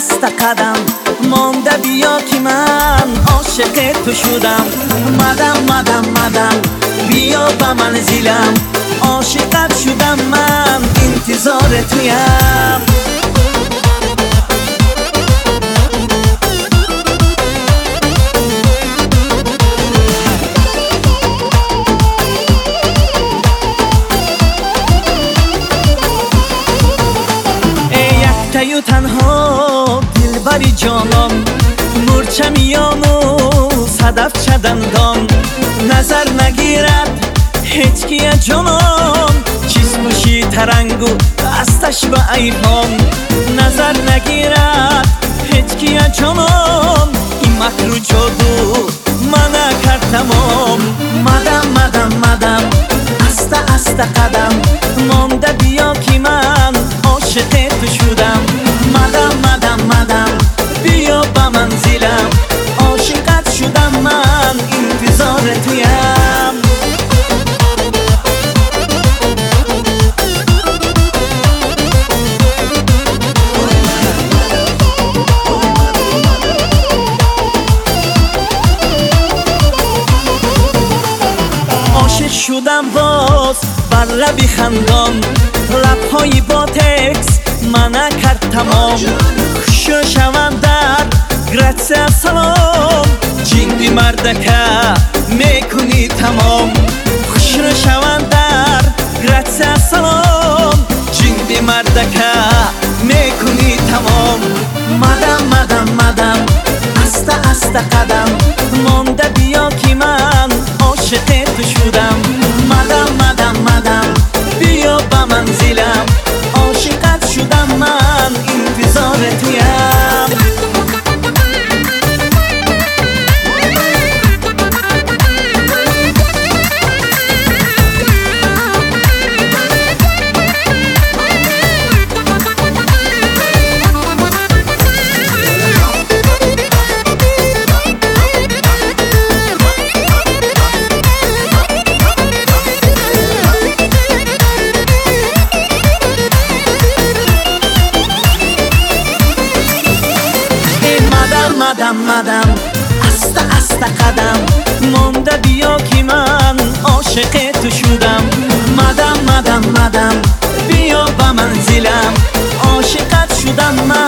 asta قدم مانده بیا که من عاشق تو شدم. مدم بیا به منزلم، عاشقت شدم من انتظار تویم. تیو تنها دلبری جانم، مورچه میانو صدف چدندان، نظر نگیرد هیچ کیه جانم، چیز پوشی ترنگو دستش با ایفان، نظر نگیرد هیچ کیه جانم، این مکر و جادو منه کرد تمام. مدم asta قدم مانده بیا که من عاشق تو شدم. مدم بیا به منزلم، عاشقت شدم من انتظار تویم. عاشق شدم باز بر لبی خندان، لبهای با تکس منه کرد تمام. خوش شوم در گرچه سلام، جندی مردکه میکنی تمام. خوش شوم در گرچه سلام، جندی مردکه میکنی تمام. مدم asta قدم مانده بیا که من عاشق تو شدم. مدم بیا به منزلم، عاشقت شدم من انتظار تویم. مدم asta قدم مانده بیا که من عاشق تو شدم. مدم بیا به منزلم، عاشقت شدم من